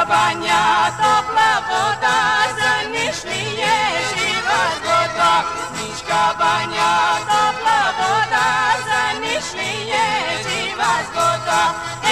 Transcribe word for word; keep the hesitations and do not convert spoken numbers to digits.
banja, topla voda, za Nišlije živa zgoda. Niška banja, topla voda, za Nišlije živa zgoda.